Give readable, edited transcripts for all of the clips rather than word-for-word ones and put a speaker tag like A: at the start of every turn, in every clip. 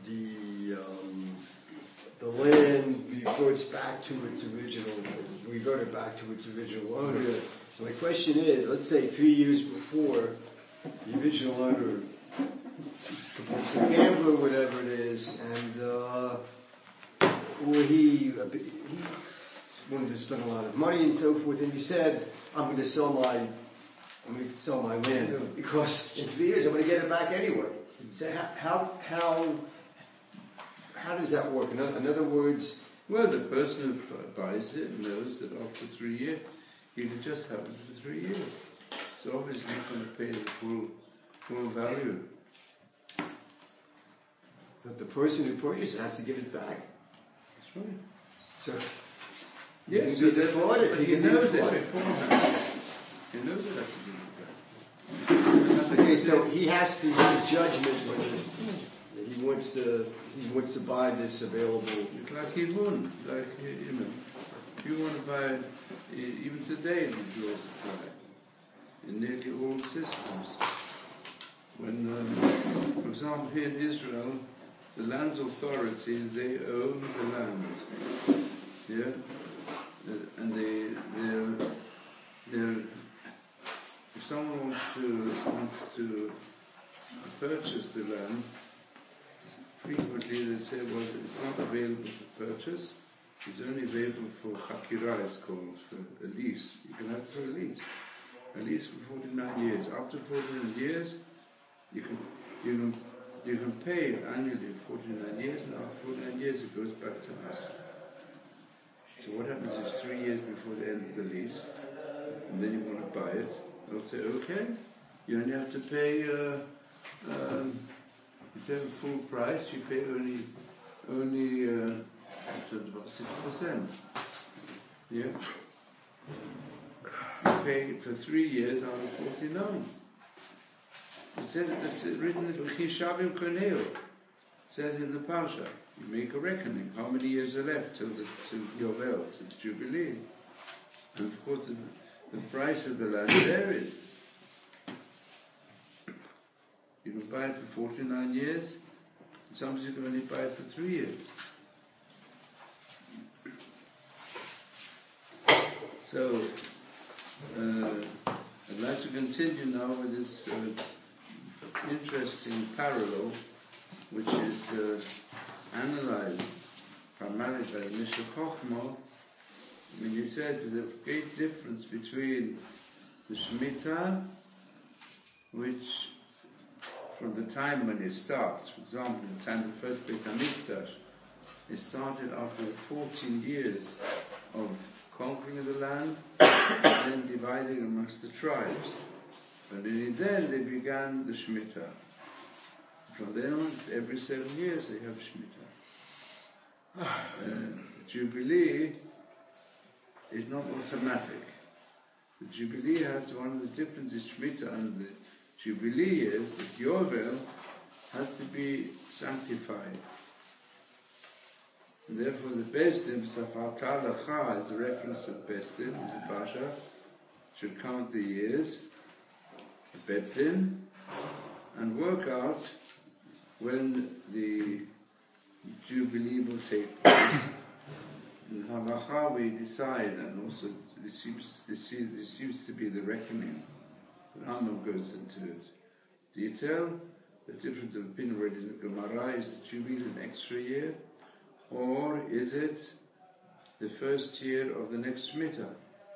A: the land reverted back to its original owner. So my question is, let's say 3 years before the original owner becomes a gambler, whatever it is, and he wanted to spend a lot of money and so forth, and he said, I'm going to sell my land because in 3 years I'm going to get it back anyway. So how does that work? In other words,
B: well, the person who buys it knows that after 3 years he can just have it for 3 years. So obviously he's going to pay the full value.
A: But the person who purchased it has to give it back.
B: That's right.
A: So
B: yes,
A: he defrauded.
B: He knows it beforehand. He knows it has to give it back.
A: Okay, so he has to use judgment when he wants to buy this available.
B: It's like he won. Like, if you want to buy, even today these laws apply in nearly all systems. When, for example, here in Israel, the land's authority, they own the land. Yeah? And they're if someone wants to purchase the land, frequently they say, well, it's not available for purchase, it's only available for hakira, it's called, for a lease. You can have it for a lease for 49 years. After 49 years, you can pay annually 49 years, and after 49 years it goes back to us. So what happens is 3 years before the end of the lease, and then you want to buy it, they'll say, okay, you only have to pay, instead of full price, you pay only about 6%. Yeah? You pay for 3 years out of 49. It says, it's written in Chishavim Koneo. It says in the Parsha, you make a reckoning, how many years are left till Yovel, to the Jubilee. And of course the price of the land varies. You can buy it for 49 years, and sometimes you can only buy it for 3 years. So, I'd like to continue now with this interesting parallel, which is analyzed primarily by the Mishnah Chochmah. I mean, he said there's a great difference between the Shemitah, which from the time when it starts, for example, the time of the first Beit HaMikdash, it started after 14 years of conquering of the land and then dividing amongst the tribes. And then they began the Shemitah. From then on, every 7 years they have Shemitah. The Jubilee is not automatic. The Jubilee has one of the differences, Shemitah and the Jubilee is that Yovel has to be sanctified. And therefore the Beis Din, Safat Halacha, is a reference to Beis Din, the Pasha, should count the years, the Bet Din, and work out when the Jubilee will take place. In Halacha we decide, and also this seems to be the reckoning. The Rambam goes into detail. The difference of opinion already in the Gemara is the Jubilee an extra year, or is it the first year of the next Shemitah?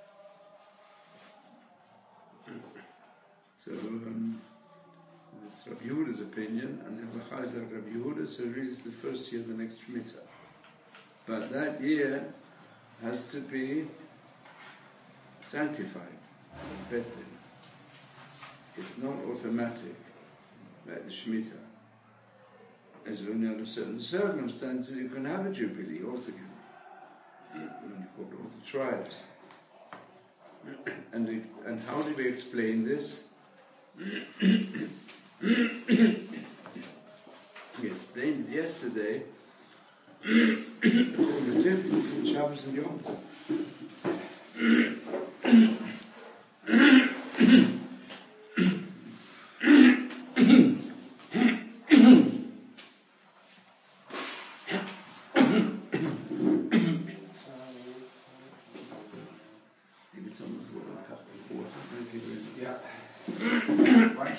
B: So it's Rabbi Yehuda's opinion, and the Halacha is like Rabbi Yehuda, so really it's the first year of the next Shemitah. But that year has to be sanctified. It's not automatic, like the Shemitah. As only under certain circumstances you can have a Jubilee altogether. When you call all the tribes. And how do we explain this? We explained yesterday the difference in Shabbos and Yom Tov.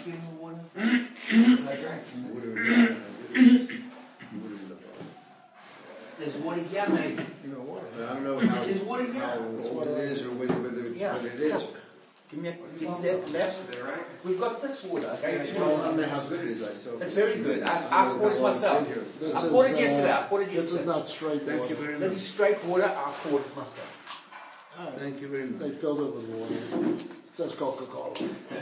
C: give him water?
D: Because I drank from it.
A: Water in the bottle.
C: There's water here, maybe.
D: You know what?
A: I don't know how
C: There's water here.
A: old it is or whether it's
C: Yeah.
A: what it is.
C: Give me a step left. We've got this water. Okay?
A: I don't know how good it is. I saw
C: It's very good. I poured it myself.
D: This
C: I
D: is,
C: poured it yesterday. I poured it
D: This is
C: yesterday.
D: not straight
B: Thank you
D: water.
B: very
C: This
B: much.
C: is straight water. I poured it myself.
B: Thank you very
D: They
B: much.
D: filled it with water. It says Coca-Cola.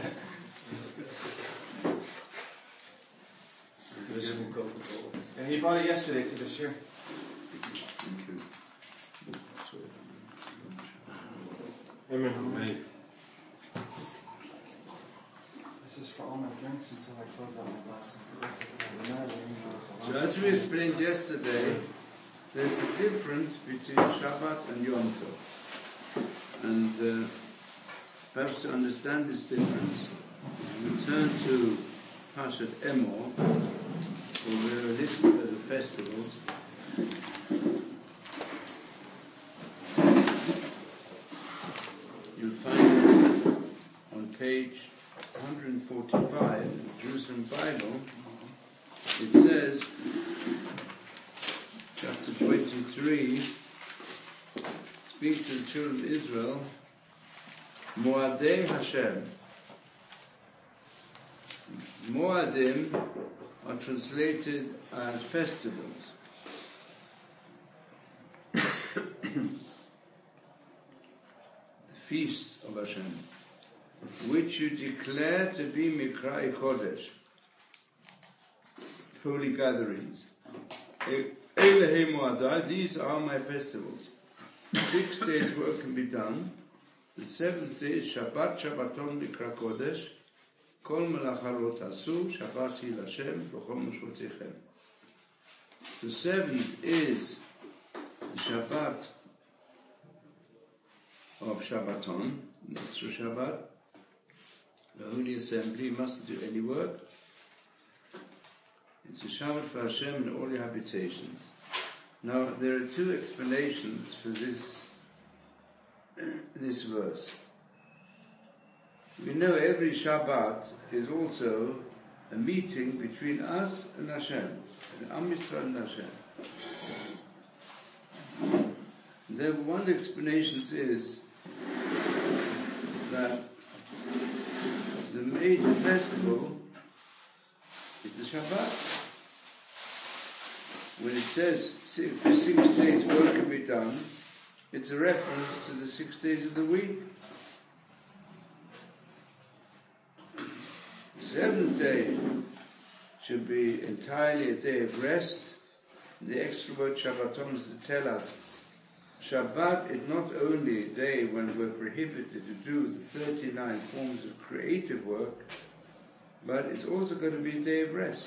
A: This is Coca-Cola.
E: And he bought it yesterday to the share.
B: Thank you.
E: Amen. This is for all my drinks until I close out my glass.
B: So as we explained yesterday, there's a difference between Shabbat and Yom Tov. And perhaps to understand this difference, we turn to Parshat Emor, where we're listed as the festivals. You'll find it on page 145 in the Jerusalem Bible. It says, chapter 23, speak to the children of Israel, Moadei Hashem. Moadim are translated as festivals. The feasts of Hashem, which you declare to be Mikrai Kodesh, holy gatherings. Elehei Moadai, these are my festivals. 6 days work can be done. The 7th day is Shabbat, Shabbaton Mikra Kodesh, Kol Melacha Lo Tasu, Shabbat Hi Lashem, V'chol Mishpotechem. The 7th is the Shabbat of Shabbaton, Mitzvah Shabbat. The Holy Assembly mustn't do any work. It's a Shabbat for Hashem in all your habitations. Now, there are 2 explanations for this verse. We know every Shabbat is also a meeting between us and Hashem, and Am Yisrael and Hashem. Then one explanation is that the major festival is the Shabbat. When it says for 6 days work can be done, it's a reference to the 6 days of the week. The 7th day should be entirely a day of rest. The extra word Shabbaton is to tell us Shabbat is not only a day when we're prohibited to do the 39 forms of creative work, but it's also going to be a day of rest.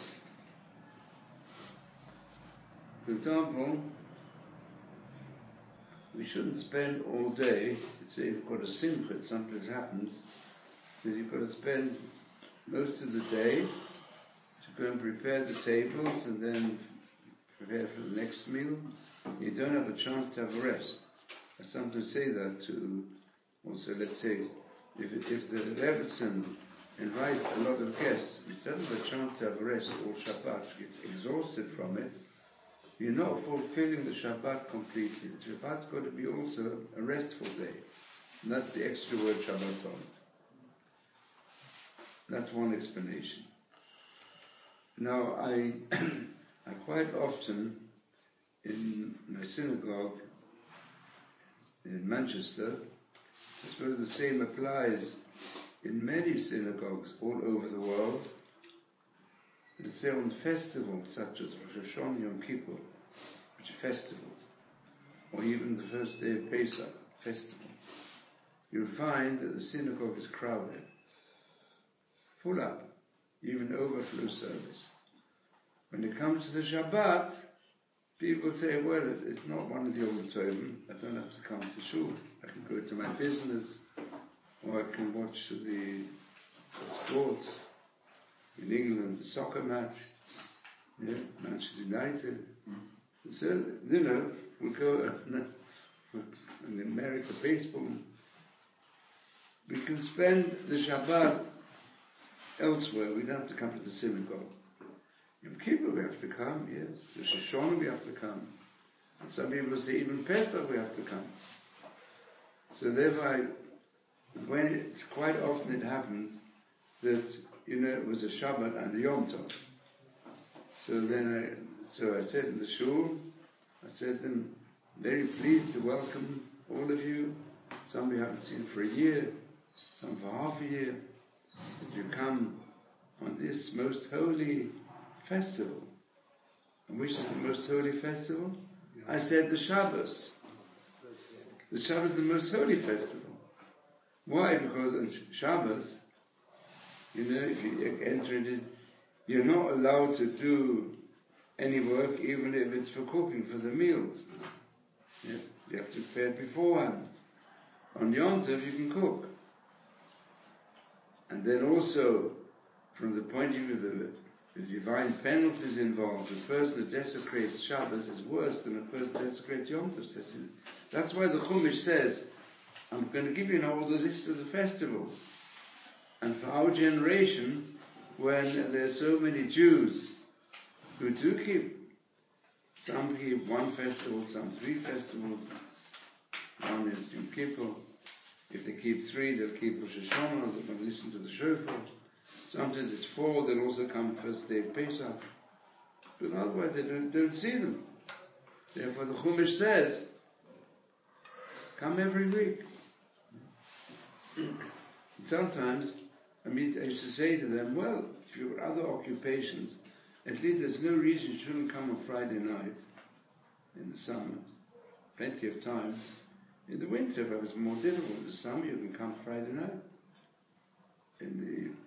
B: For example, we shouldn't spend all day, say you've got a simcha, it sometimes happens, that you've got to spend most of the day to go and prepare the tables and then prepare for the next meal. You don't have a chance to have a rest. I sometimes say that to, also let's say, if the Rebbetzin invites a lot of guests, which doesn't have a chance to have a rest all Shabbat, gets exhausted from it, you're not fulfilling the Shabbat completely. The Shabbat's got to be also a restful day. And that's the extra word Shabbaton. That's one explanation. Now, I quite often, in my synagogue in Manchester, I suppose the same applies in many synagogues all over the world. Let's say on festivals such as Rosh Hashanah, Yom Kippur, which are festivals, or even the first day of Pesach, festival, you'll find that the synagogue is crowded, full up, even overflow service. When it comes to the Shabbat, people say, well, it's not one of the auditorium, I don't have to come to shul, I can go to my business, or I can watch the sports. In England, the soccer match, Manchester United. So, we'll go, in America, baseball. We can spend the Shabbat elsewhere, we don't have to come to the synagogue. Yom Kippur we have to come, yes. Rosh Hashanah we have to come. And some people say even Pesach we have to come. So therefore, it's quite often it happens that, it was a Shabbat and a Yom Tov. So I said in the shul, I said I'm very pleased to welcome all of you. Some we haven't seen for a year, some for half a year. That you come on this most holy festival. And which is the most holy festival? I said the Shabbos. The Shabbos is the most holy festival. Why? Because on Shabbos, if you enter it, you're not allowed to do any work, even if it's for cooking for the meals. Yeah? You have to prepare it beforehand. On Yom Tov you can cook. And then also, from the point of view of the divine penalties involved, the person who desecrates Shabbos is worse than a person who desecrates Yom Tov. That's why the Chumash says, I'm going to give you now all the list of the festivals. And for our generation, when there's so many Jews who do keep, some keep one festival, some 3 festivals. One is Yom Kippur. If they keep 3, they'll keep Rosh Hashanah, they're going to listen to the shofar. Sometimes it's 4, they'll also come first day of Pesach. But otherwise they don't see them. Therefore the Chumash says, come every week. And sometimes, I used to say to them, well, if you've got other occupations, at least there's no reason you shouldn't come on Friday night in the summer. Plenty of time. In the winter, if it was more difficult, in the summer you can come Friday night. In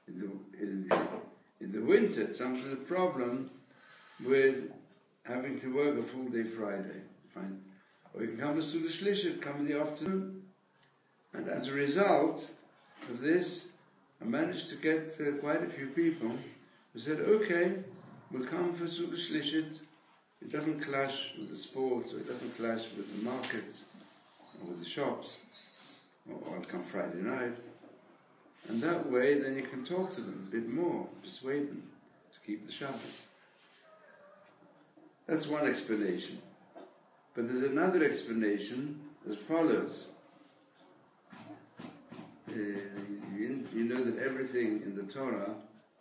B: the winter, sometimes there's a problem with having to work a full day Friday. Fine. Or you can come to the Shlishit, come in the afternoon. And as a result of this, I managed to get quite a few people who said, okay, we'll come for Sukkot Shlishit. It doesn't clash with the sports, or it doesn't clash with the markets, or with the shops, or I'll come Friday night. And that way, then you can talk to them a bit more, persuade them to keep the Shabbat. That's one explanation. But there's another explanation as follows. You know that everything in the Torah,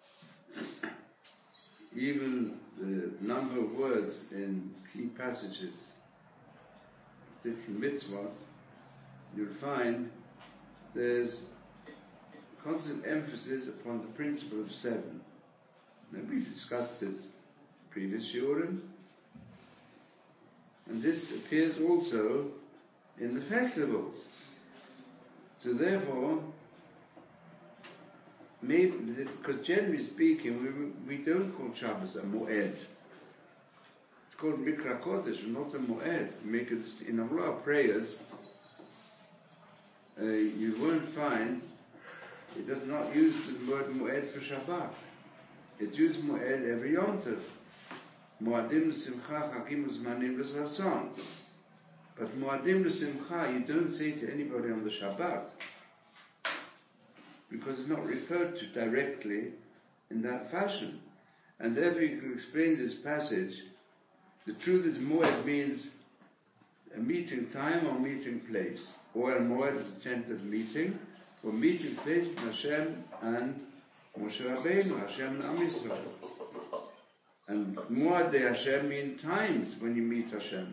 B: even the number of words in key passages, different mitzvot, you'll find there's constant emphasis upon the principle of 7. Now we've discussed it previous Shurim, and this appears also in the festivals. So therefore, maybe, because generally speaking, we don't call Shabbos a Moed. It's called Mikra Kodesh, not a Moed. Make it in a lot of prayers. You won't find it does not use the word Moed for Shabbat. It uses Moed every Yom Tov. Moadim l'simcha chakim uzmanim l'sason. But Moadim l'simcha you don't say to anybody on the Shabbat, because it's not referred to directly in that fashion. And therefore you can explain this passage. The truth is Moed means a meeting time or meeting place. Or a Moed is a tentative meeting, or meeting place with Hashem and Moshe Rabbeinu, Hashem and Am Yisrael. And Moed Hashem means times when you meet Hashem.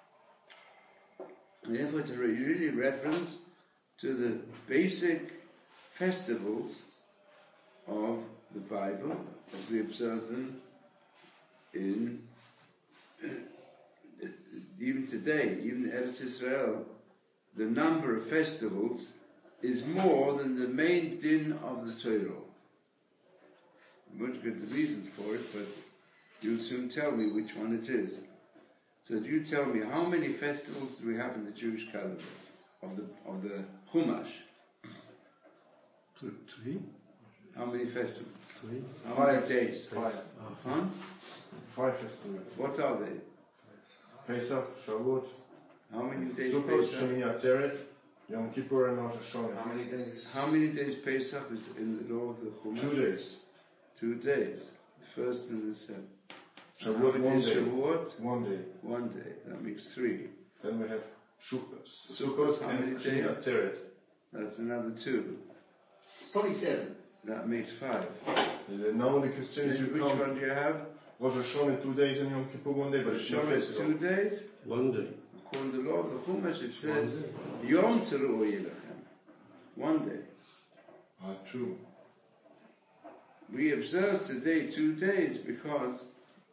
B: And therefore it's a really reference to the basic festivals of the Bible as we observe them in even today, even in Eretz Israel, the number of festivals is more than the main din of the Torah. I won't give the reasons for it, but you'll soon tell me which one it is. So you tell me, how many festivals do we have in the Jewish calendar of the Chumash?
D: 3.
B: How many festivals?
D: 3.
B: How many days?
E: 5.
B: Huh?
E: 5 festivals.
B: What are they?
E: Pesach, Shavuot,
B: How many days?
E: Sukkot,
B: Pesach?
E: Shemini Atzeret,
F: Yom Kippur and Rosh Hashanah.
C: How many days?
B: How many days Pesach is in the law of the Chumash?
F: 2 days.
B: 2 days. The first and the seventh. How
F: Shavuot,
B: many
F: 1
B: days
F: day.
B: Shavuot?
F: 1 day.
B: 1 day. That makes 3.
F: Then we have
B: Sukkot,
F: Sukkot
B: how
F: and
B: many
F: Shmini
B: days?
F: Atzeret.
B: That's another 2.
C: Probably 7.
B: That makes 5.
F: Normally Christians
B: Then
F: you
B: which
F: come
B: one do you have?
F: Rosh Hashanah 2 days and Yom Kippur 1 day, but it's not
B: Shavuot is
F: festival.
B: 2 days.
D: 1 day.
B: According to the law of the Chumash, it says Yom Teruah Yilachem. 1 day.
F: Ah, true.
B: We observe today 2 days because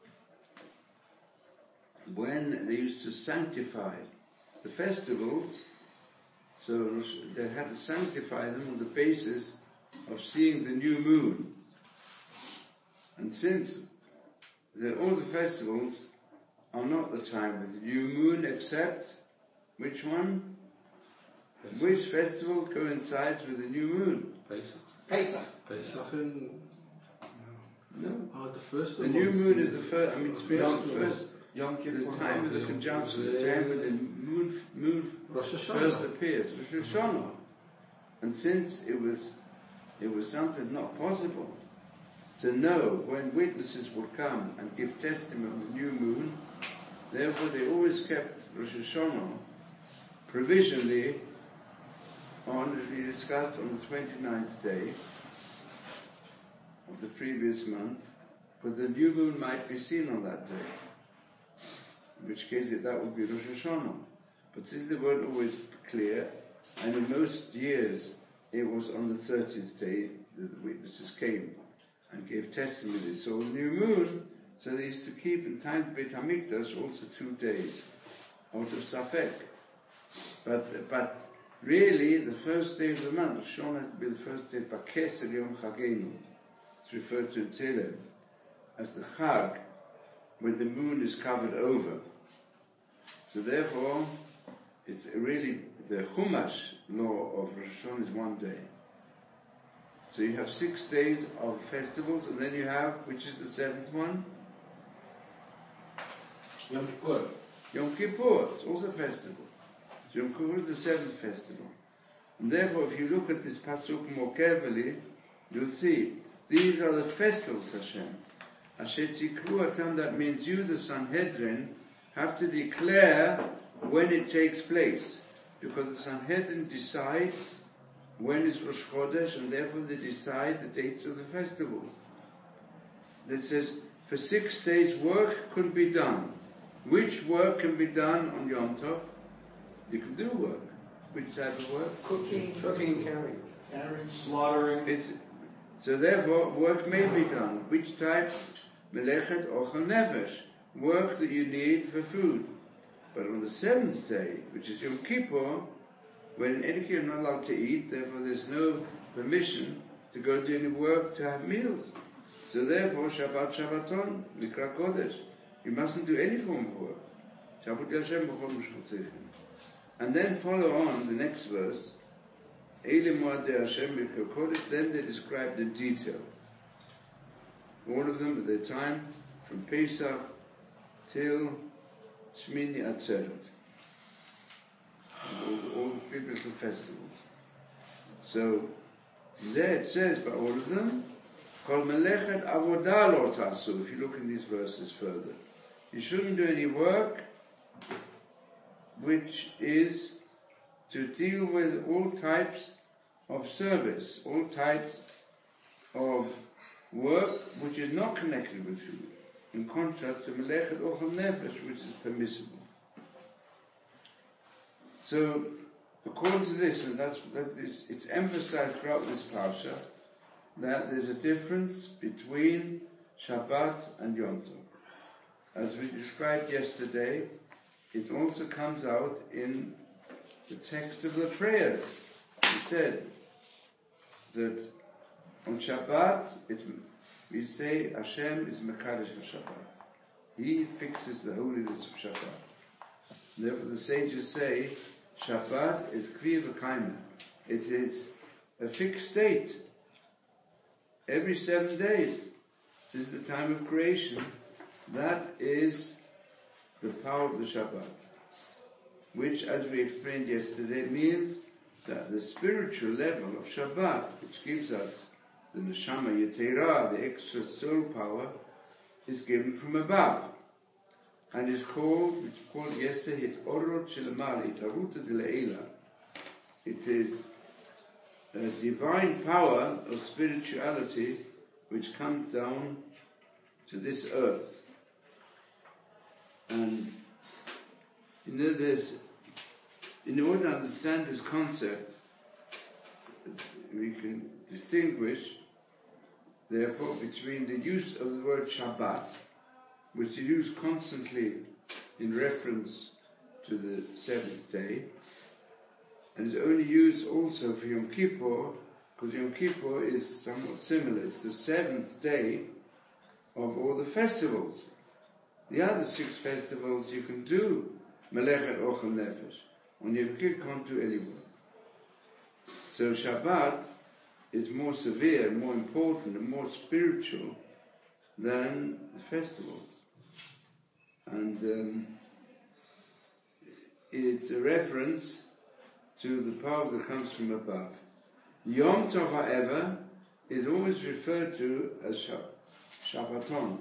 B: when they used to sanctify the festivals, so they had to sanctify them on the basis of seeing the new moon. And since all the festivals are not the time with the new moon, except which one?
D: Pesach.
B: Which festival coincides with the new moon?
D: Pesach.
C: Pesach.
D: Pesach and...
B: No.
D: Oh, the first
B: The
D: one.
B: new moon is the first, I mean, it's
C: Yom
B: the first,
C: Yom Kippur.
B: the time of the conjunction, the time when the moon
D: Rosh
B: first
D: Hashanah.
B: appears, Rosh Hashanah. And since it was something not possible to know when witnesses would come and give testimony of the new moon, therefore they always kept Rosh Hashanah provisionally on, as we discussed, on the 29th day of the previous month, but the new moon might be seen on that day, in which case that would be Rosh Hashanah. But since they weren't always clear, and in most years it was on the 30th day that the witnesses came and gave testimony they saw the new moon, so they used to keep in time to Beit HaMikdash also 2 days out of Safek. But really the first day of the month, Rosh Hashanah had to be the first day, Bakeser Yom Chagenu. It's referred to in Tehillim as the Chag, when the moon is covered over. So therefore, it's really the Chumash law of Rosh Hashanah is 1 day. So you have 6 days of festivals, and then you have, which is the 7th one?
C: Yom Kippur.
B: Yom Kippur, it's also a festival. So Yom Kippur is the 7th festival. And therefore, if you look at this pasuk more carefully, you'll see, these are the festivals, Hashem. Asher tikru atam, that means you, the Sanhedrin, have to declare when it takes place. Because the Sanhedrin decide when is Rosh Chodesh, and therefore they decide the dates of the festivals. That says, for 6 days work could be done. Which work can be done on Yom Tov? You can do work. Which type of work?
C: Cooking, carrying.
E: Slaughtering.
B: So therefore, work may be done. Which type? Melechet ochel nefesh. Work that you need for food. But on the 7th day, which is Yom Kippur, when Enoch you're not allowed to eat, therefore there's no permission to go do any work to have meals. So therefore, Shabbat Shabbaton, Mikra Kodesh. You mustn't do any form of work. Shabbat Yashem b'chol mishpotechem. And then follow on the next verse. Eile Moadei Hashem Mikra Kodesh. Then they describe the detail. All of them at their time, from Pesach till Shmini Atzeret. All the biblical festivals. So there it says by all of them, Kol melechet avodah lo tasu. If you look in these verses further, you shouldn't do any work which is to deal with all types of service, all types of work which is not connected with food, in contrast to melechet ochel nefesh, which is permissible. So, according to this, and it's emphasized throughout this parsha, that there's a difference between Shabbat and Yom Tov. As we described yesterday, it also comes out in the text of the prayers. We said that on Shabbat, we say Hashem is Mekadosh Shabbat. He fixes the holiness of Shabbat. Therefore the sages say, Shabbat is Kli V'Kaima. It is a fixed date. Every 7 days, since the time of creation, that is the power of the Shabbat. Which, as we explained yesterday, means that the spiritual level of Shabbat, which gives us the Neshama Yetera, the extra soul power, is given from above. And is called, which is called Yesehit Orot Shelamal Itaruta de Leila. It is a divine power of spirituality which comes down to this earth. And in order to understand this concept, we can distinguish, therefore, between the use of the word Shabbat, which is used constantly in reference to the seventh day, and is only used also for Yom Kippur, because Yom Kippur is somewhat similar. It's the seventh day of all the festivals. The other 6 festivals you can do Melechet Ochel Nefesh. On Yom Kippur, can't do any more. So Shabbat is more severe, more important, and more spiritual than the festivals. And it's a reference to the power that comes from above. Yom Tov, however, is always referred to as Shabbaton.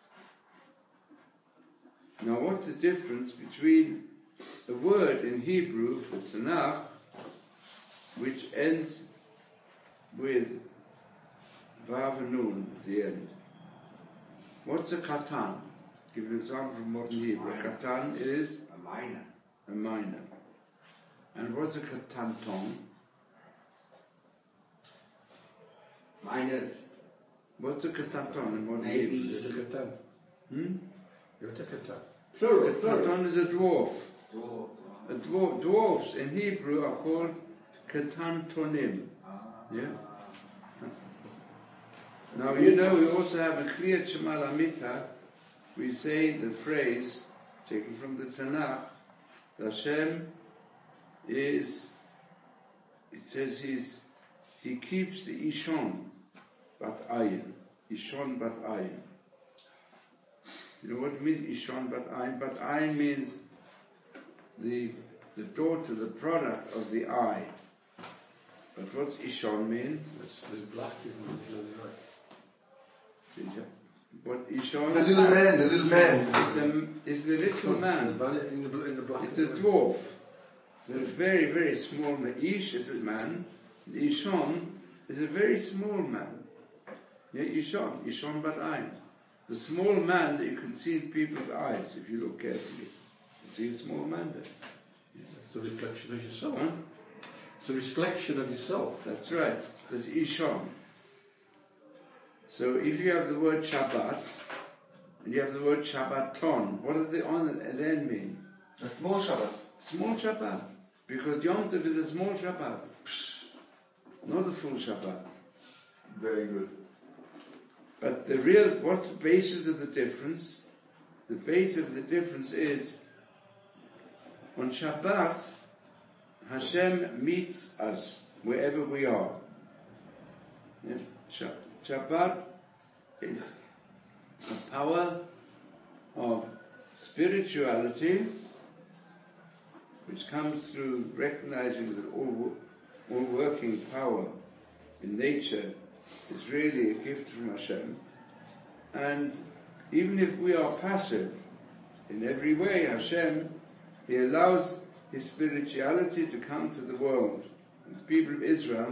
B: Now, what's the difference between a word in Hebrew for Tanakh, which ends with Vav and Nun at the end? What's a katan? Give an example from modern Hebrew. A katan is a minor. And what's a katanton?
C: Minors.
B: What's a katanton in modern
C: Maybe.
B: Hebrew?
C: Plural.
B: Katanton is a dwarf. Dwarfs in Hebrew are called katantonim. Yeah? Now you know we also have a clear Shema Lamita. We say the phrase taken from the Tanakh, that Hashem is, it says he keeps the Ishon bat Ayin. Ishon bat Ayin. You know what it means, Ishon bat Ayin? Bat Ayin means the daughter, the product of the eye. But what's Ishon mean?
D: It's the black
B: What Ishon?
F: The little man.
B: Is the little man.
D: in the black.
B: It's the dwarf. The very, very small man. Ish is a man. The Ishon is a very small man. Yeah, Ishon bat Ayin. The small man that you can see in people's eyes if you look carefully. You see a small man there.
D: It's the reflection of yourself.
B: Huh?
D: It's the reflection of yourself.
B: That's right. That's Ishon. So if you have the word Shabbat, and you have the word Shabbaton, what does the on and end mean?
F: A small Shabbat.
B: Small Shabbat. Because Yom Tov is a small Shabbat. Not a full Shabbat.
F: Very good.
B: But what's the basis of the difference? The base of the difference is, on Shabbat, Hashem meets us wherever we are. Yeah? Shabbat is a power of spirituality which comes through recognizing that all working power in nature is really a gift from Hashem. And even if we are passive in every way, Hashem, He allows His spirituality to come to the world. And the people of Israel,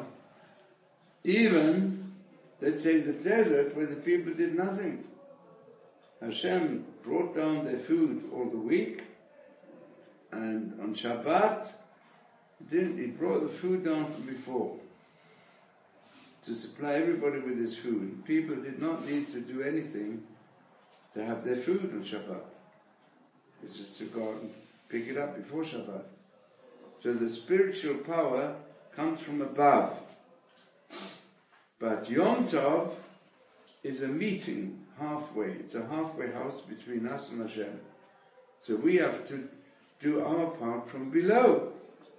B: even, let's say, the desert where the people did nothing. Hashem brought down their food all the week, and on Shabbat, He brought the food down from before to supply everybody with his food. People did not need to do anything to have their food on Shabbat. It's just to go out and pick it up before Shabbat. So the spiritual power comes from above. But Yom Tov is a meeting halfway. It's a halfway house between us and Hashem. So we have to do our part from below.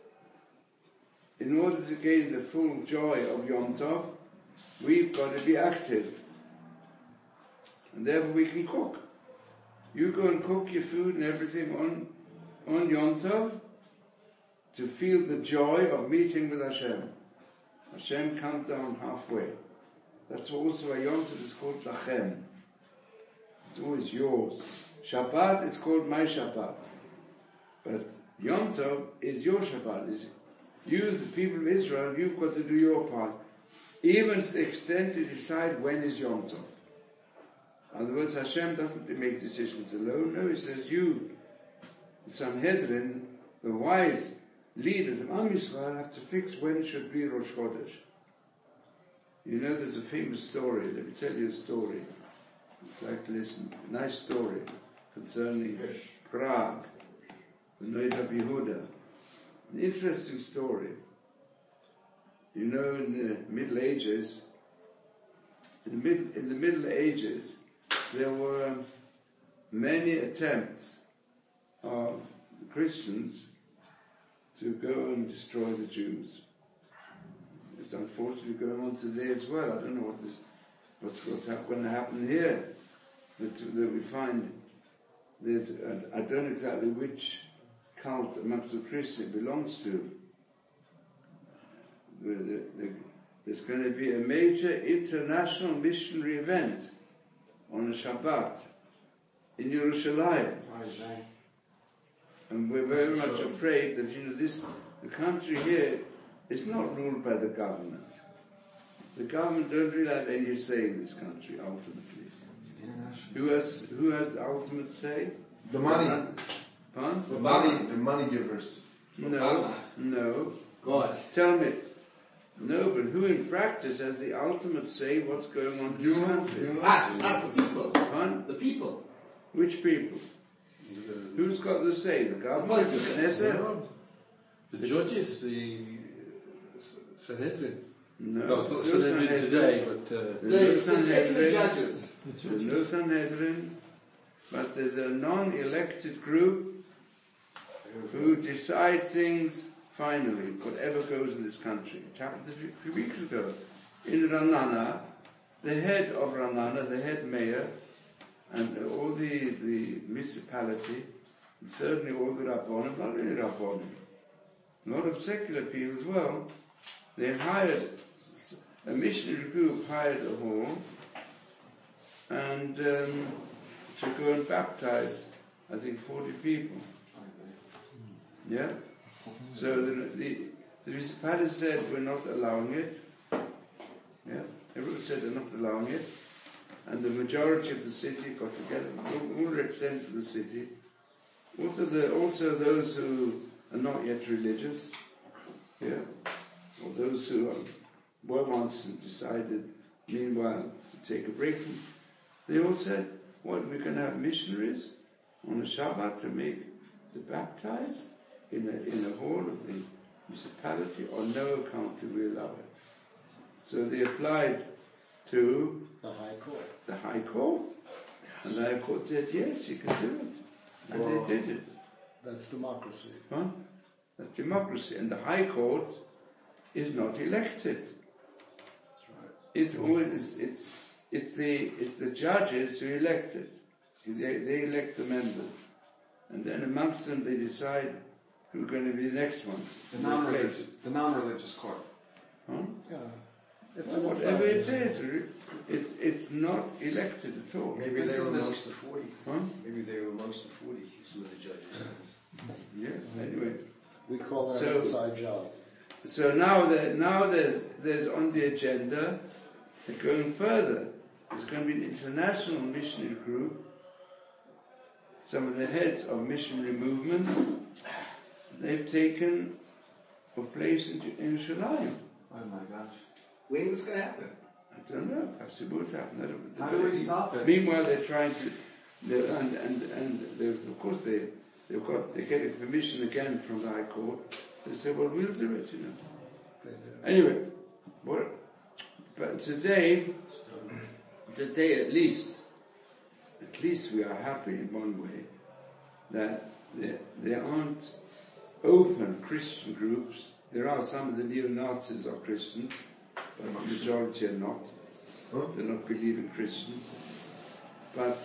B: In order to gain the full joy of Yom Tov, we've got to be active. And therefore we can cook. You go and cook your food and everything on Yom Tov to feel the joy of meeting with Hashem. Hashem comes down halfway. That's also why Yom Tov is called Lachem. It's always yours. Shabbat, it's called my Shabbat. But Yom Tov is your Shabbat. It's you, the people of Israel, you've got to do your part. Even to the extent to decide when is Yom Tov. In other words, Hashem doesn't make decisions alone. No, He says you, the Sanhedrin, the wise leaders of Am Yisrael, have to fix when should be Rosh Chodesh. You know, there's a famous story. Let me tell you a story. You'd like to listen. A nice story concerning Prague, the Noda Yehuda. An interesting story. You know, in the Middle Ages, in the Middle Ages, there were many attempts of the Christians to go and destroy the Jews. It's unfortunately going on today as well. I don't know what's going to happen here. That we find I don't know exactly which cult amongst the Christians it belongs to. There's going to be a major international missionary event on a Shabbat in Yerushalayim. And we're very much afraid that, the country here is not ruled by the government. The government don't really have any say in this country, ultimately. Who has the ultimate say?
F: The money.
B: Pardon?
F: The money givers.
B: No.
C: God.
B: Tell me. No, but who in practice has the ultimate say what's going on in this country?
C: Us, the people.
B: Pardon?
C: The people.
B: Which people? Who's got the say? The government? The Knesset?
D: The judges, the Sanhedrin.
B: No,
D: It's not Sanhedrin today, but...
C: The secular judges.
B: There's no Sanhedrin, but there's a non-elected group who decide things finally, whatever goes in this country. It happened a few weeks ago. In Ranana, the head of Ranana, the head mayor, and all the municipality, and certainly all the Rabbonim, not only Rabbonim, a lot of secular people as well, they hired, a missionary group hired a hall, and to go and baptize, I think, 40 people. Yeah? So the municipality said, we're not allowing it. Yeah? Everyone said they're not allowing it. And the majority of the city got together, all representatives of the city. Also those who are not yet religious. Yeah? Or those who were once and decided, meanwhile, to take a break from. They all said, what, we're going to have missionaries on a Shabbat to baptize in a hall of the municipality? On no account do we allow it. So they applied to
G: the High Court.
B: The High Court. And the High Court said, yes, you can do it. And they did it.
G: That's democracy.
B: Huh? That's democracy. And the High Court is not elected. That's right. It's the judges who elect it. They elect the members. And then amongst them they decide who's going to be the next one.
E: The non-religious court.
B: Huh?
G: Yeah.
B: Whatever it is, it's not elected at all.
A: Maybe they were amongst the 40.
B: Huh?
A: Maybe they were amongst the 40, some of the judges.
B: Yeah, anyway.
G: We call that an inside job.
B: So now there's on the agenda, going further, there's going to be an international missionary group. Some of the heads of missionary movements, they've taken a place in Yerushalayim.
E: Oh my gosh.
C: When is this going to happen?
B: I don't know. Perhaps it would happen.
E: How do we stop it?
B: Meanwhile, they're trying to, of course they're getting permission again from the High Court. They say, well, we'll do it, Anyway, but today at least we are happy in one way that there aren't open Christian groups. There are some of the neo-Nazis are Christians, but the majority are not. They're not believing Christians. But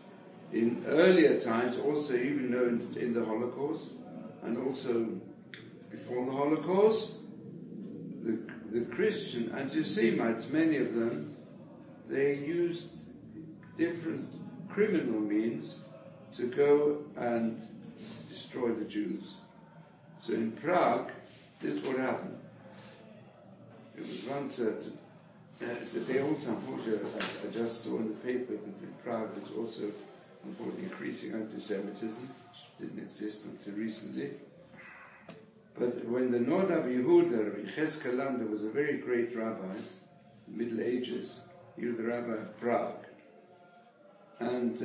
B: in earlier times, also even though in the Holocaust, and also before the Holocaust, the Christian anti-Semites, many of them, they used different criminal means to go and destroy the Jews. So in Prague, this is what happened. It was once they also, unfortunately, I just saw in the paper that in Prague there's also, unfortunately, increasing anti-Semitism, which didn't exist until recently. But when the Nodav Yehuda, Rabbi Cheskel Lander, was a very great rabbi, in the Middle Ages, he was the rabbi of Prague. And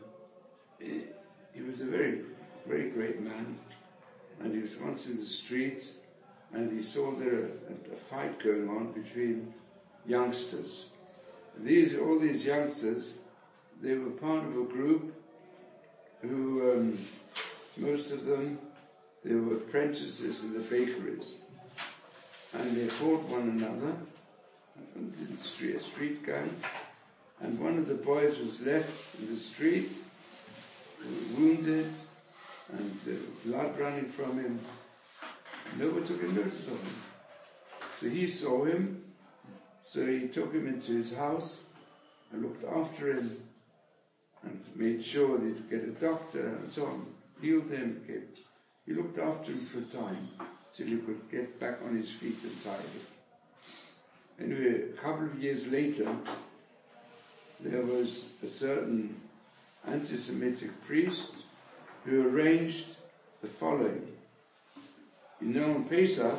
B: he was a very, very great man. And he was once in the street, and he saw there a fight going on between youngsters. And all these youngsters, they were part of a group who, most of them, they were apprentices in the bakeries. And they fought one another, in the street, a street gang. And one of the boys was left in the street, wounded, and blood running from him. Nobody took a notice of him. So he saw him, so he took him into his house and looked after him and made sure that he'd get a doctor and so on. Healed him. He looked after him for a time till he could get back on his feet entirely. Anyway, a couple of years later, there was a certain anti-Semitic priest who arranged the following. You know, on Pesach,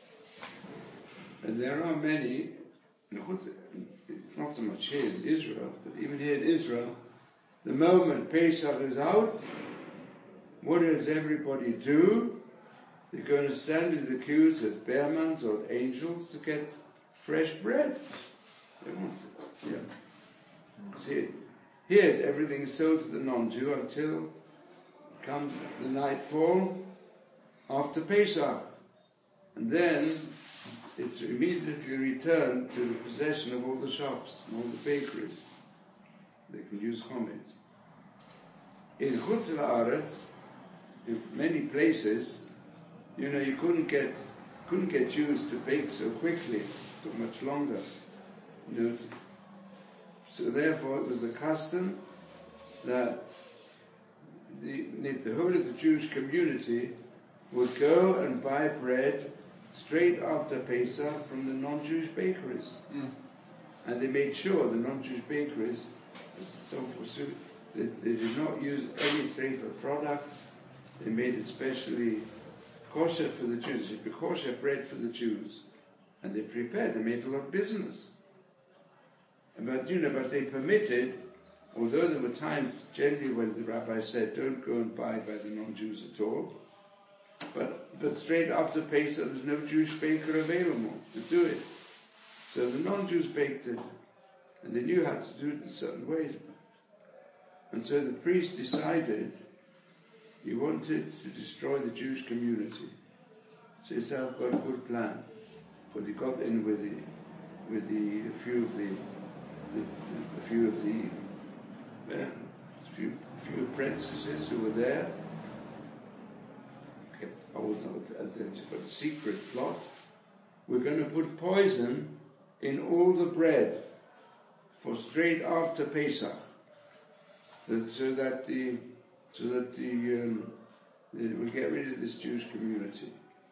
B: and there are many, not so much here in Israel, but even here in Israel, the moment Pesach is out, what does everybody do? They're going to stand in the queues at Behrman's or at Angels to get fresh bread. They want it. Yeah. See, here's everything is sold to the non-Jew until comes the nightfall after Pesach. And then it's immediately returned to the possession of all the shops and all the bakeries. They can use chometz. In Chutz La'aretz, in many places, you couldn't get Jews to bake so quickly. It took much longer. So therefore it was the custom that the whole of the Jewish community would go and buy bread straight after Pesach from the non-Jewish bakeries. And they made sure the non-Jewish bakeries, they did not use any treifa products. They made it specially kosher for the Jews. It was kosher bread for the Jews. And they made a lot of business. But they permitted, although there were times generally when the rabbi said, don't go and buy by the non-Jews at all, but straight after Pesach there was no Jewish baker available to do it. So the non-Jews baked it, and they knew how to do it in certain ways. And so the priest decided he wanted to destroy the Jewish community. So he said, I've got a good plan. But he got in with a few apprentices who were there. And then got a secret plot. We're going to put poison in all the bread for straight after Pesach, so that we get rid of this Jewish community.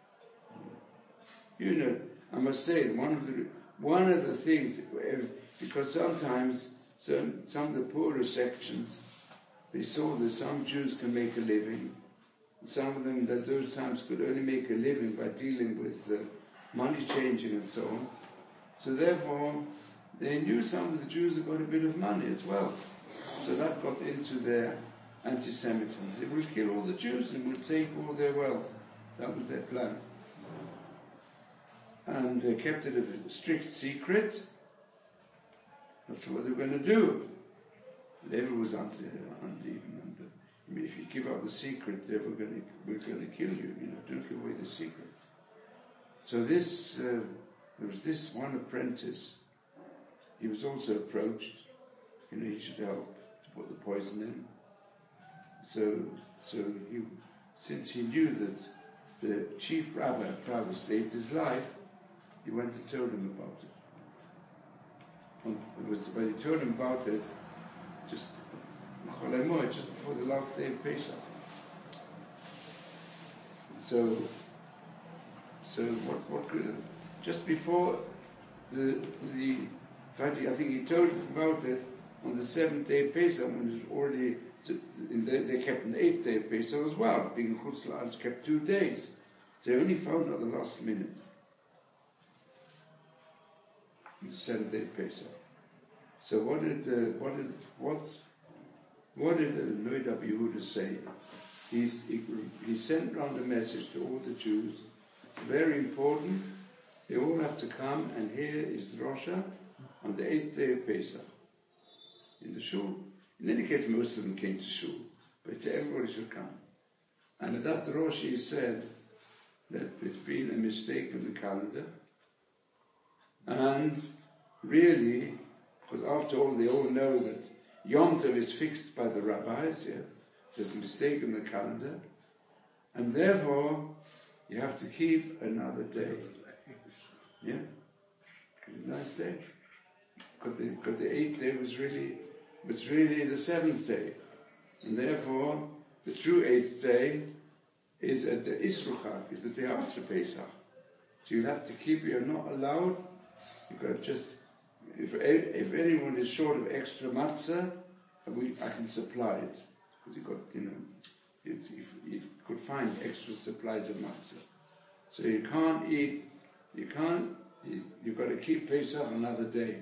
B: I must say one of the things, because sometimes some of the poorer sections, they saw that some Jews can make a living. Some of them at those times could only make a living by dealing with money changing and so on. So therefore, they knew some of the Jews had got a bit of money as well. So that got into their anti-Semitism. They will kill all the Jews and will take all their wealth. That was their plan. And they kept it a strict secret. That's what they were going to do. Levi was if you give up the secret, we're going to kill you. Don't give away the secret. So there was this one apprentice. He was also approached. He should help to put the poison in. So since he knew that the chief rabbi probably saved his life, he went and told him about it. When he told him about it, just before the last day of Pesach. So what could, just before in fact, I think he told him about it on the 7th day of Pesach, when it was already, they kept an 8th day of Pesach as well, being in Chutz La'aretz kept 2 days. They only found out the last minute. The 7th day of Pesach. So what did the Noah Rabbi Yehuda say? He sent round a message to all the Jews. It's very important. They all have to come, and here is the Drosha on the 8th day of Pesach in the shul. In any case, most of them came to shul, but everybody should come. And at that Drosha he said that there's been a mistake in the calendar, and really, because after all, they all know that Yom Tov is fixed by the rabbis. Yeah, so there's a mistake in the calendar, and therefore you have to keep another day. Yeah, a nice day. Because the 8th day was really the 7th day, and therefore the true 8th day is at the Isruchak, is the day after Pesach. So you have to keep. You're not allowed. You've got just. If anyone is short of extra matzah, I can supply it. Because you could find extra supplies of matzah. So you can't eat, you've got to keep Pesach another day.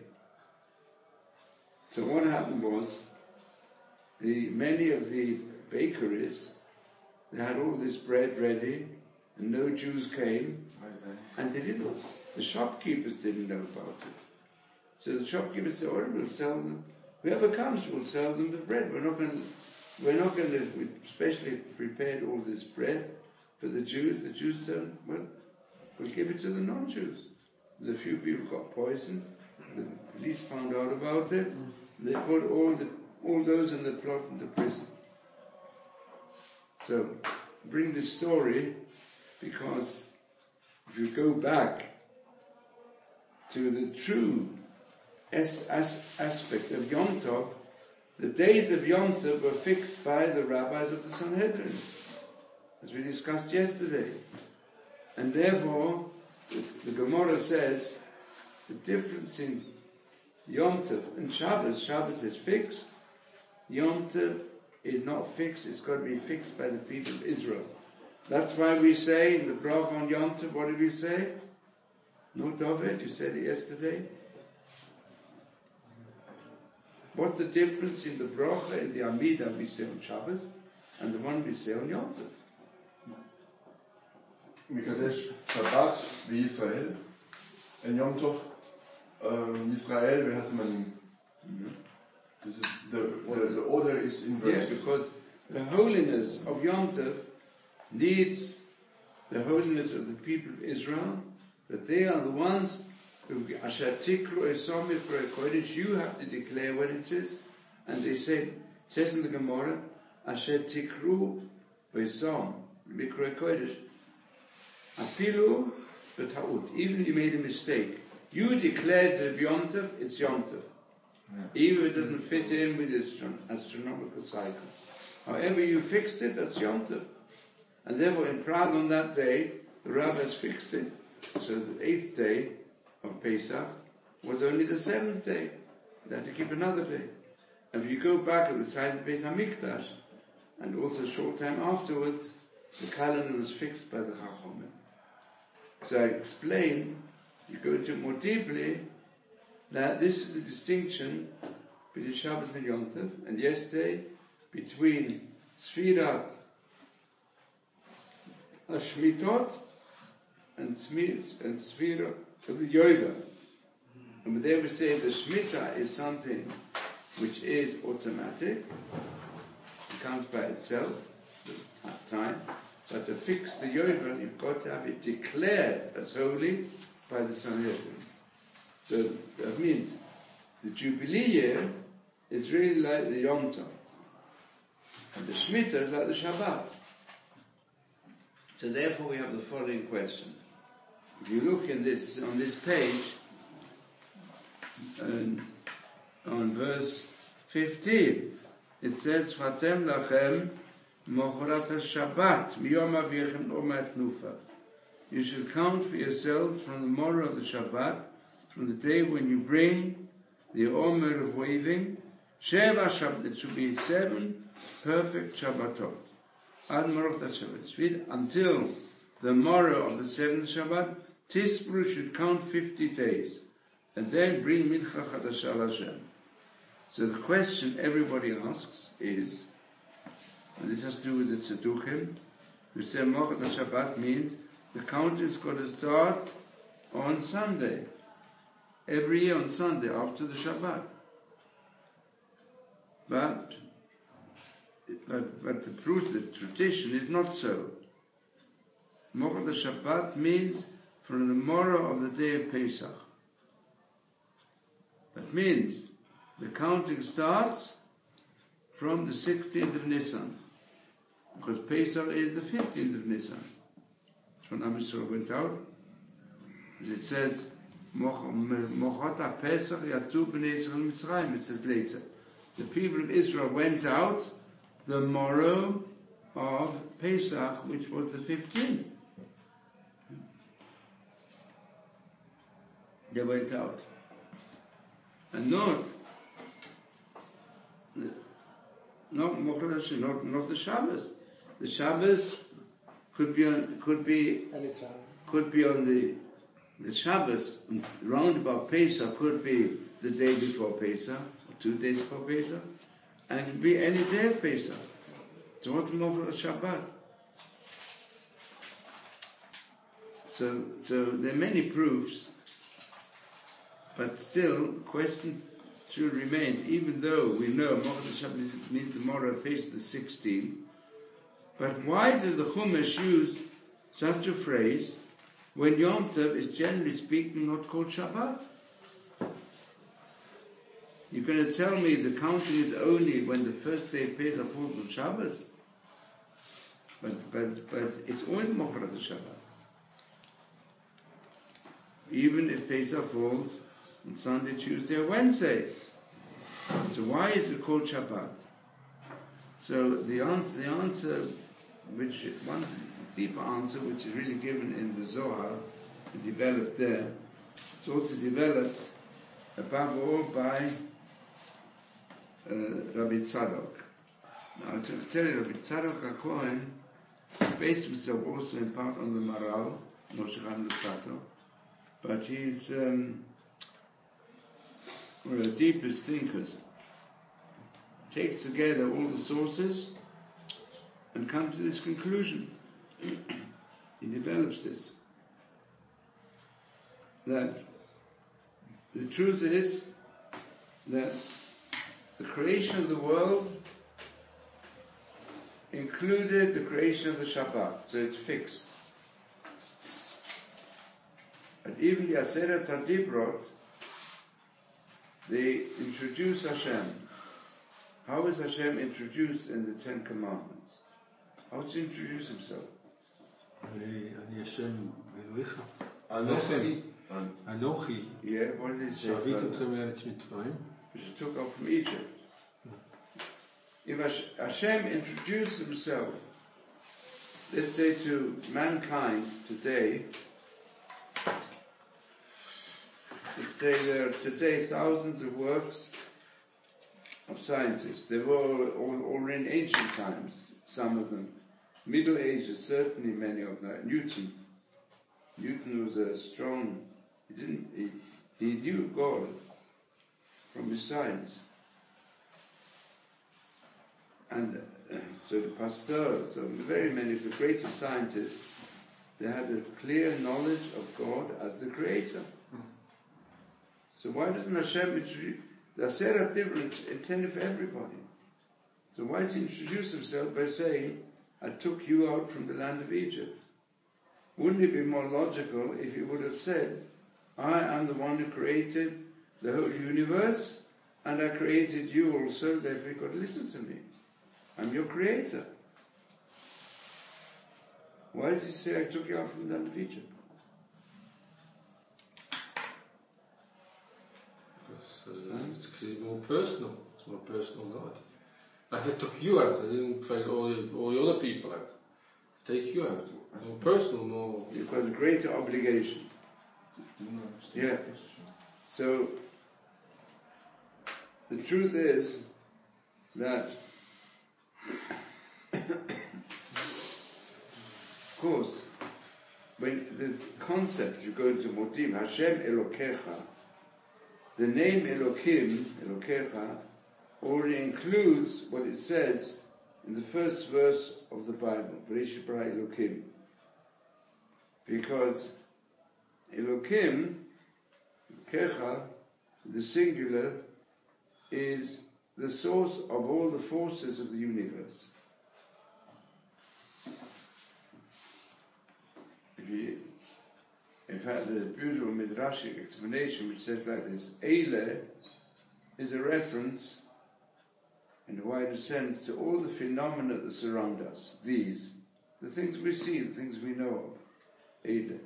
B: So what happened was, many of the bakeries, they had all this bread ready, and no Jews came, and the shopkeepers didn't know about it. So the shopkeepers said, we'll sell them. Whoever comes, we'll sell them the bread. We're not going to, we specially prepared all this bread for the Jews. The Jews don't, we'll give it to the non-Jews. There's a few people got poisoned. The police found out about it. They put all those in the plot into prison. So, bring this story because if you go back to the true aspect of Yom Tov, the days of Yom Tov were fixed by the rabbis of the Sanhedrin, as we discussed yesterday. And therefore, the Gemara says, the difference in Yom Tov and Shabbos is fixed, Yom Tov is not fixed, it's got to be fixed by the people of Israel. That's why we say in the bracha on Yom Tov, what did we say? No, David, you said it yesterday. What's the difference in the bracha and the Amidah we say on Shabbos and the one we say on Yom Tov?
F: Mikadesh Shabbat v'Yisrael, and Yom Tov Yisrael v'Hasmanim. This is the order is inverted.
B: Yes, because the holiness of Yom Tov needs the holiness of the people of Israel, that they are the ones who Asher Tikru Esom Mikroi Kodesh, you have to declare what it is. And they said, it says in the Gemara, Asher Tikru Esom Mikroi Kodesh. Afilu b'ta'ut. Even if you made a mistake, you declared that Yom Tov, it's Yom Tov. Even if it doesn't fit in with the astronomical cycle. However you fixed it, that's Yom Tov. And therefore in Prague on that day, the rabbis fixed it. So the 8th day of Pesach was only the 7th day. They had to keep another day. And if you go back at the time of the Beis HaMikdash, and also a short time afterwards, the calendar was fixed by the Chachamim. So I explained, you go into it more deeply, that this is the distinction between Shabbos and Yom Tov, and yesterday between Sfirat Shmitot and Sfirat of the Yovel. And there we say the Shemitah is something which is automatic, it comes by itself, the time, but to fix the Yovel, you've got to have it declared as holy by the Sanhedrin. So that means the Jubilee year is really like the Yom Tov, and the Shemitah is like the Shabbat. So therefore we have the following question. If you look on this page, on verse 15, it says, Vatem lachem mochorat ha-Shabbat miyom avichem omat nufa. You should count for yourselves from the morrow of the Shabbat, from the day when you bring the Omer of waving, Sheva Shabbat, it should be 7 perfect Shabbatot. Ad morot ha-Shabbat. Until the morrow of the 7th Shabbat, Tisbru should count 50 days, and then bring Mincha Chadashah Hashem. So the question everybody asks is, and this has to do with the Tzedukim, who say Mochat Shabbat means the count is going to start on Sunday. Every year on Sunday after the Shabbat. But the proof, the tradition is not so. Mochat Shabbat means from the morrow of the day of Pesach. That means the counting starts from the 16th of Nisan, because Pesach is the 15th of Nisan. That's when Am Yisrael went out. As it says, Mochot Pesach yatu b'nei Yisrael Mitzrayim. It says later, the people of Israel went out the morrow of Pesach, which was the 15th. They went out. And not the Shabbos. The Shabbos could be on the Shabbos round about Pesach, could be the day before Pesach, or 2 days before Pesach, and it could be any day of Pesach. So what's Mochel Shabbat? So there are many proofs, but still, the question still remains, even though we know Mochel Shabbat means the morrow of Pesach, the 16th, but why did the Chumash use such a phrase when Yom Tov is generally speaking not called Shabbat? You're going to tell me the counting is only when the first day of Pesach falls on Shabbos? But it's always Mochrat Shabbat. Even if Pesach falls on Sunday, Tuesday or Wednesday. So why is it called Shabbat? So the answer, which one deeper answer, which is really given in the Zohar, developed there. It's also developed above all by Rabbi Tzadok. Now, to tell you, Rabbi Tzadok HaKohen based himself also in part on the Maral, Moshe Chaim Luzzatto, but he's one of the deepest thinkers. Takes together all the sources and comes to this conclusion. He develops this. That the truth is that the creation of the world included the creation of the Shabbat, so it's fixed. And even the Aseret HaDibrot, they introduce Hashem. How is Hashem introduced in the Ten Commandments? How does he introduce himself?
D: Anochi.
B: Yeah, what does he say? Which he took off from Egypt. If Hashem introduced himself, let's say to mankind today, there are today thousands of works of scientists. They were all in ancient times, some of them. Middle Ages, certainly many of them. Newton was a strong, he knew God from his science. And so Pasteur, so very many of the greatest scientists, they had a clear knowledge of God as the creator. So why doesn't Hashem introduce, the Aseret different intended for everybody. So why does he introduce himself by saying, I took you out from the land of Egypt? Wouldn't it be more logical if he would have said, I am the one who created the whole universe, and I created you also, therefore you've got to listen to me. I'm your creator. Why did he say, I took you out from the land of Egypt?
D: It's more personal. It's more personal God. I took you out. I didn't find all the other people out. Take you out. More personal, more...
B: You've got a greater obligation. Yeah. So, the truth is that, of course, when the concept, you go into more deep, Hashem Elokecha, the name Elokim, Elokecha, already includes what it says in the first verse of the Bible, Bereshit bara Elokim. Because Elokim, Elokecha, the singular, is the source of all the forces of the universe. In fact, there's a beautiful midrashic explanation which says like this: Eile is a reference, in a wider sense, to all the phenomena that surround us. These, the things we see, the things we know of. Eile.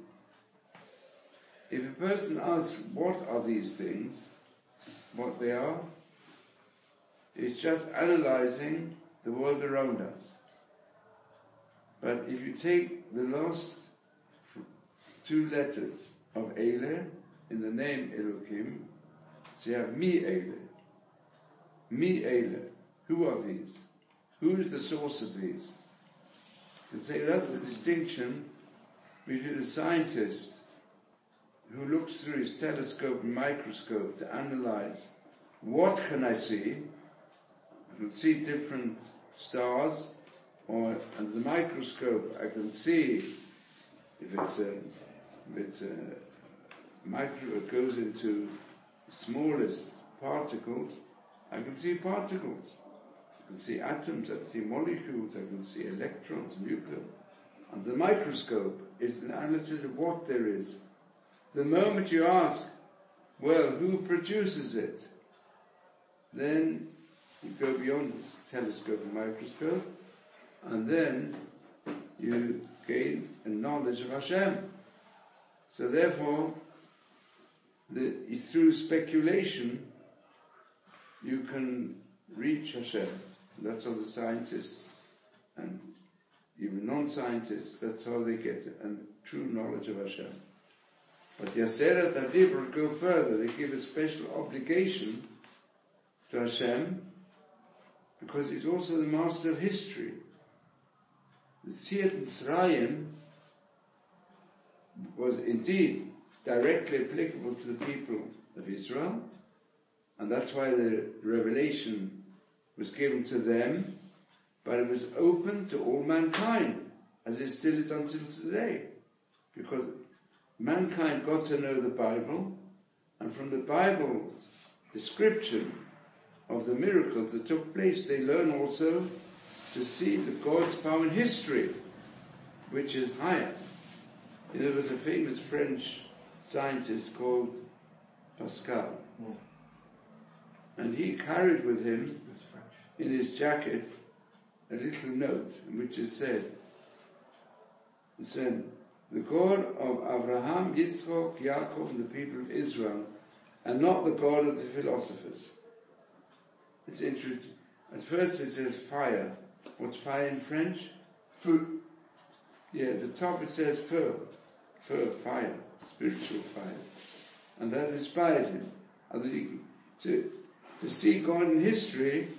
B: If a person asks, what are these things? What they are? It's just analyzing the world around us. But if you take the last two letters of Eile in the name Elokim, so you have Mi Eile. Mi Eile. Who are these? Who is the source of these? You can say that's the distinction between a scientist who looks through his telescope and microscope to analyze what can I see. I can see different stars, or under the microscope I can see if it's a micro, it goes into the smallest particles, I can see particles. I can see atoms, I can see molecules, I can see electrons, nuclear. Under the microscope is an analysis of what there is. The moment you ask, well, who produces it? Then you go beyond this telescope and microscope, and then you gain a knowledge of Hashem. So therefore, through speculation, you can reach Hashem. That's how the scientists and even non-scientists, that's how they get a true knowledge of Hashem. But Yaseret HaDibur go further. They give a special obligation to Hashem because he's also the master of history. The Tziyat Mitzrayim was indeed directly applicable to the people of Israel, and that's why the revelation was given to them, but it was open to all mankind, as it still is until today, because mankind got to know the Bible, and from the Bible's description of the miracles that took place, they learn also to see the God's power in history, which is higher. There was a famous French scientist called Pascal, and he carried with him in his jacket a little note in which it said, the God of Abraham, Yitzchak, Yaakov, and the people of Israel, and not the God of the philosophers. It's interesting. At first it says fire. What's fire in French? Feu. Yeah, at the top it says feu. Feu, fire, spiritual fire. And that inspired him. To see God in history,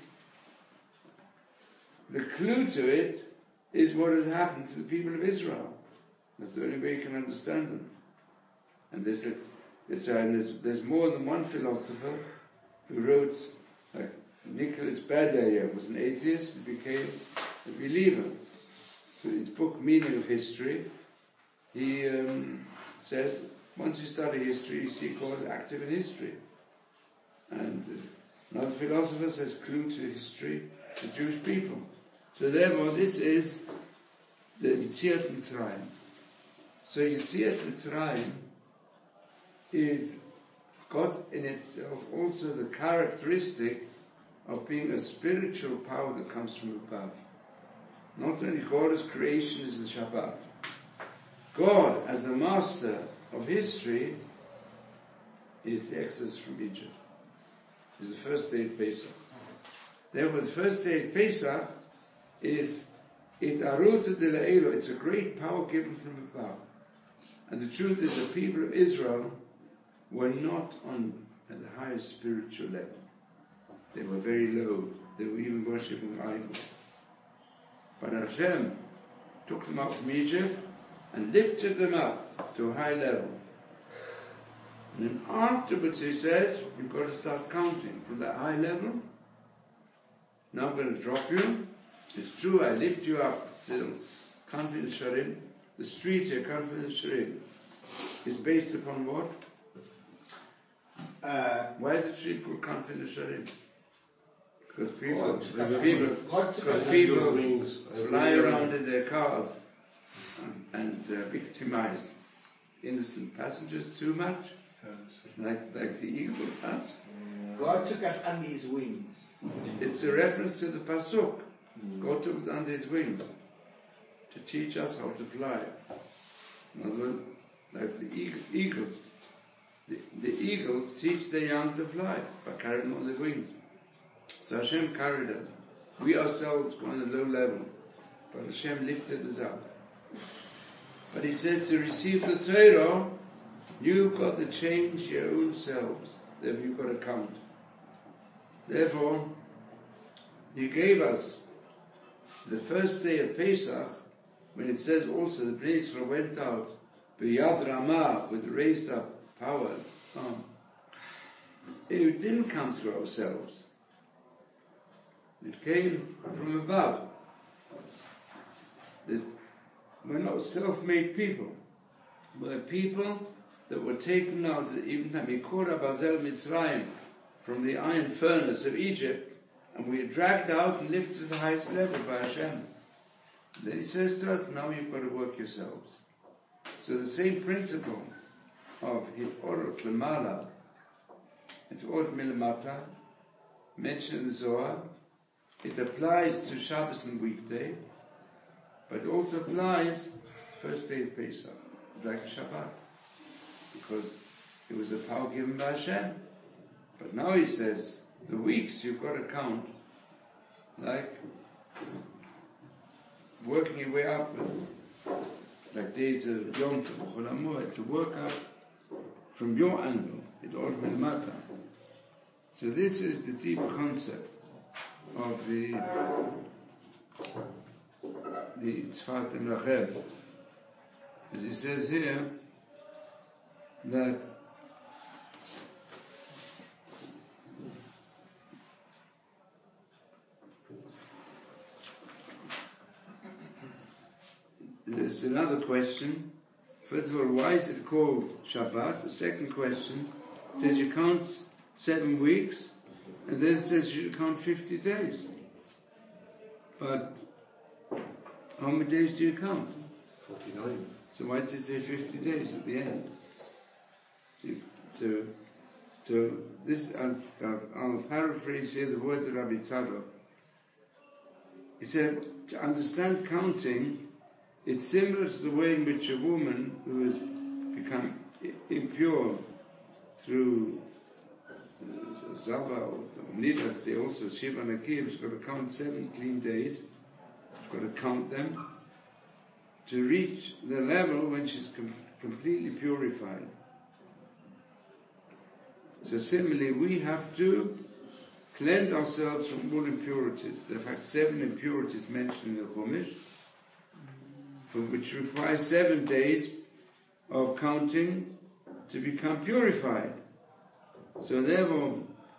B: the clue to it is what has happened to the people of Israel. That's the only way you can understand them. And there's more than one philosopher who wrote, like Nicholas Badayer was an atheist and became a believer. So in his book Meaning of History, he says, once you study history, you see God active in history. And another philosopher says, clue to history, the Jewish people. So therefore, this is the Yetziat Mitzrayim. So Yetziat Mitzrayim is got in itself also the characteristic of being a spiritual power that comes from above. Not only God's creation is the Shabbat, God, as the master of history, is the exodus from Egypt. Is the first day of Pesach. Therefore, the first day of Pesach is it aruta de la'elo. It's a great power given from above. And the truth is, the people of Israel were not on the highest spiritual level. They were very low. They were even worshipping idols. But Hashem took them out from Egypt and lifted them up to a high level. And then afterwards he says, you've got to start counting from that high level. Now I'm going to drop you. It's true, I lift you up till Kanfil Sharim. The street here, Kanfil Sharim, is based upon what? Why is the street called Kanfil Sharim? Because people fly around in their cars and victimize innocent passengers too much, like the eagle has.
C: God took us under his wings.
B: It's a reference to the Pasuk. God took us under his wings to teach us how to fly. In other words, like the eagles. The eagles teach their young to fly by carrying them on their wings. So Hashem carried us. We ourselves were on a low level, but Hashem lifted us up. But he says to receive the Torah, you've got to change your own selves. Therefore you've got to count. Therefore, he gave us the first day of Pesach, when it says also the Bnei Yisrael went out b'yad ramah, with raised up power. It didn't come through ourselves. It came from above. We're not self-made people. We're people that were taken out, even Mikora Bazel Mitzrayim, from the iron furnace of Egypt, and we are dragged out and lifted to the highest level by Hashem. Then he says to us, now you've got to work yourselves. So the same principle of Hit Orot Lemala, Hit Orot Milamata, mentioned in the Zohar, it applies to Shabbos and weekday, but it also applies to the first day of Pesach. It's like a Shabbat, because it was a power given by Hashem. But now he says, the weeks you've got to count like working your way upwards, like days of Yom Tov, Chol HaMoed, to work up from your angle, it all matter. So this is the deep concept of the Tzfat and Rachel. As he says here, that there's another question. First of all, why is it called Shabbat? The second question says you count 7 weeks, and then it says you count 50 days. But how many days do you count?
D: 49.
B: So why does it say 50 days at the end? So this, I'll paraphrase here the words of Rabbi Tzadok. He said, to understand counting, it's similar to the way in which a woman who has become impure through Zava or Nidat, they also Shiva and Akiv, has got to count 7 clean days, she's got to count them, to reach the level when she's completely purified. So similarly, we have to cleanse ourselves from all impurities. There are in fact 7 impurities mentioned in the Chumash, which requires 7 days of counting to become purified. So therefore,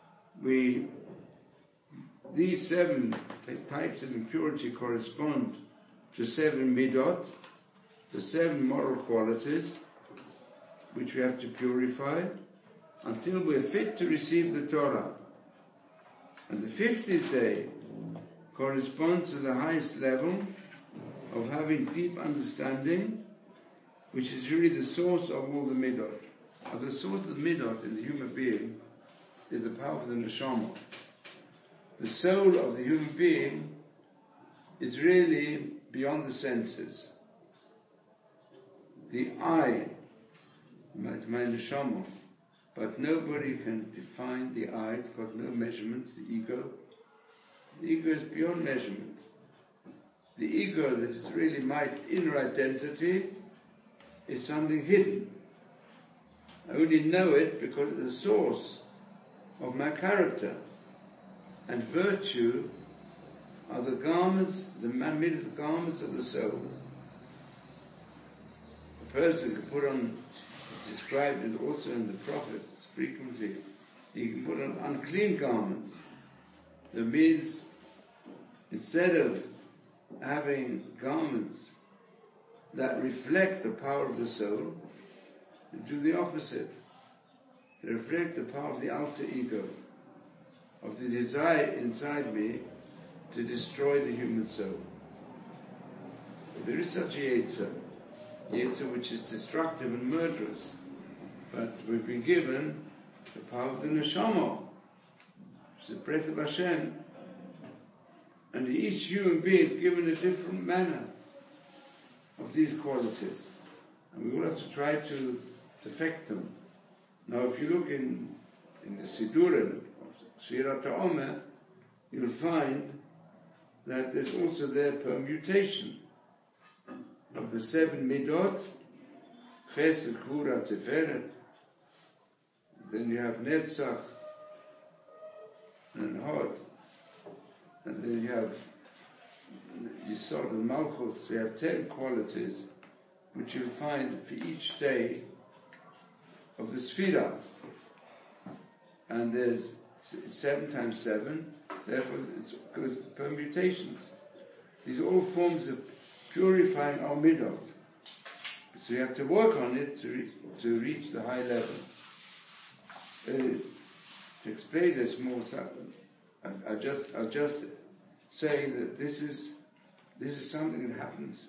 B: these 7 types of impurity correspond to 7 midot, the 7 moral qualities, which we have to purify until we're fit to receive the Torah. And the 50th day corresponds to the highest level of having deep understanding, which is really the source of all the midot. And the source of the midot in the human being is the power of the neshama. The soul of the human being is really beyond the senses. the I, it's my neshama. But nobody can define the I, it's got no measurements, the ego. The ego is beyond measurement. The ego that is really my inner identity is something hidden. I only know it because it's the source of my character. And virtue are the garments, the man-made garments of the soul. A person can put on, described it also in the prophets frequently, he can put on unclean garments. That means instead of having garments that reflect the power of the soul, they do the opposite. They reflect the power of the alter ego, of the desire inside me to destroy the human soul. But there is such a Yetzer which is destructive and murderous. But we've been given the power of the neshama, which is the breath of Hashem. And each human being is given a different manner of these qualities. And we will have to try to perfect them. Now if you look in the Sidurim of Sfirat HaOmer, you'll find that there's also their permutation of the 7 midot, Chesed, Gvura, Tiferet. Then you have Netzach and Hod. And then you have Yisod and Malchut. So you have 10 qualities which you'll find for each day of the Sfira. And there's 7 times 7, therefore it's good permutations. These are all forms of purifying our midot. So you have to work on it to reach the high level. To explain this more, I'll just say that this is something that happens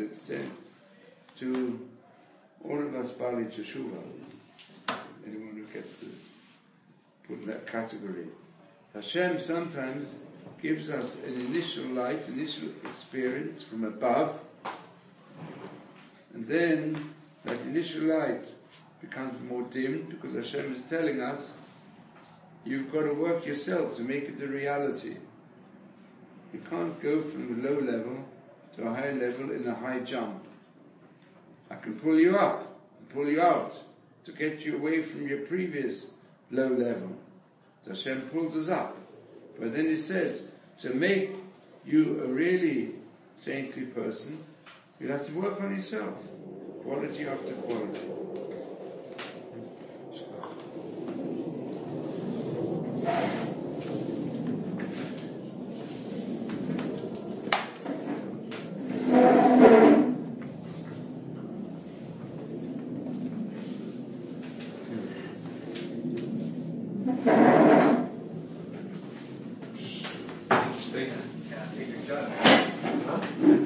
B: to all of us Bali Teshuva. Anyone who gets to put in that category. Hashem sometimes gives us an initial light, initial experience from above, and then that initial light becomes more dimmed because Hashem is telling us, you've got to work yourself to make it a reality. You can't go from a low level to a high level in a high jump. I can pull you up, pull you out, to get you away from your previous low level. So Hashem pulls us up. But then it says, to make you a really saintly person, you'll have to work on yourself, quality after quality.
D: Huh?